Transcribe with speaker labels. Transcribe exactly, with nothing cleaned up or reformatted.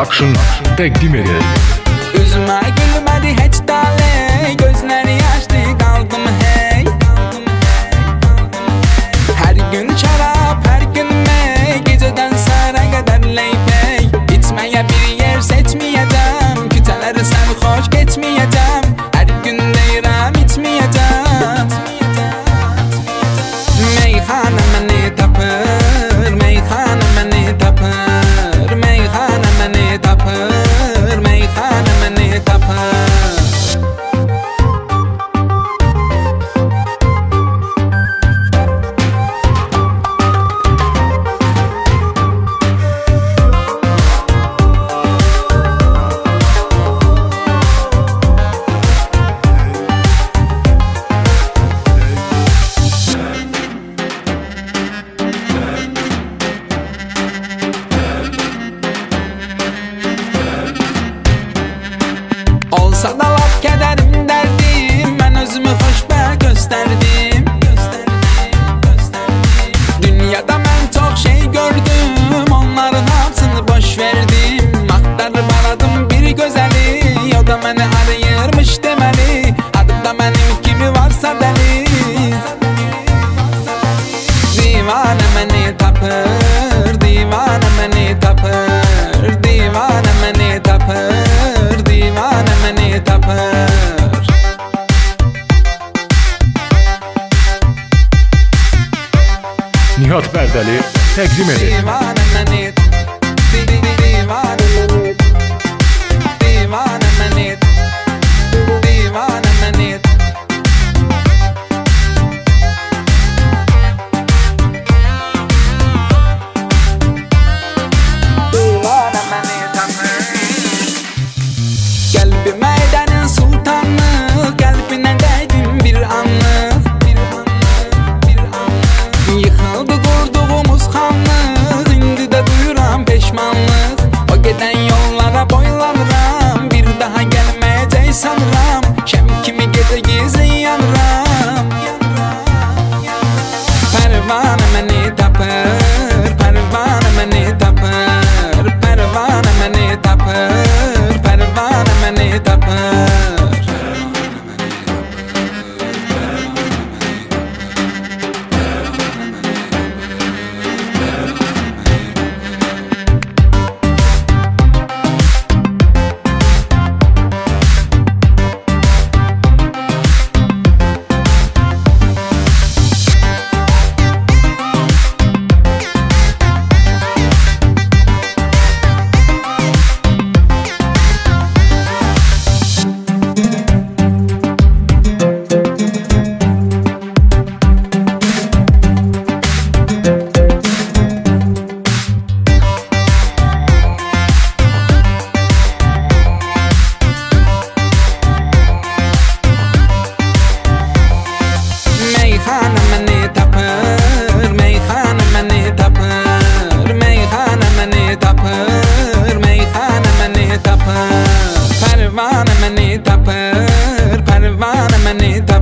Speaker 1: Production təqdim edir.
Speaker 2: Üzümə gülmədi heç taley, gözləri yaşlı qaldım hey. Hər gün şərab, hər gün mey, gecədən səhərə qədər leypey. İçməyə bir yer seçməyəcəm, küçələri sərxoş keçməyəcəm. Hər gün deyirəm içməyəcəm. Meyxana məni tapır, meyxana məni tapır, meyxana məni tapır, meyxana məni tapır. Olsa da laf kədərim dərdim, mən özümü xoşbəxt göstərdim. Dünyada mən çox şey gördüm, onların hamısını boş verdim. Axtarıb aradım bir gözəli, o da məni arayırmış deməli. Adımda mənim kimi varsa dəli, divanə məni tapır, divanə məni tapır, divanə məni tapır, divanə məni tapır.
Speaker 1: Nihat Bərdəli təqdim edir.
Speaker 2: Divanə məni, di- di- di- divanə məni, divanə məni, divanə məni. Divanə məni tapır. Qəlbimə edənin sultanlıq, qəlbinə dəydim bir anlıq, bir anlıq, bir anlıq. Yıxıldı qurduğumuz xanlıq, indi də duyuram peşmanlıq. O gedən yollara boylanıram, bir daha gəlməyəcək sanıram. Şəm kimi gecə gizli yanıram. Pərvanə məni tapır, pərvanə məni tapır, pərvanə məni tapır, pərvanə məni tapır. Meyxana məni tapır, meyxana məni tapır, meyxana məni tapır, meyxana məni tapır. Pərvanə məni tapır, pərvanə məni tapır.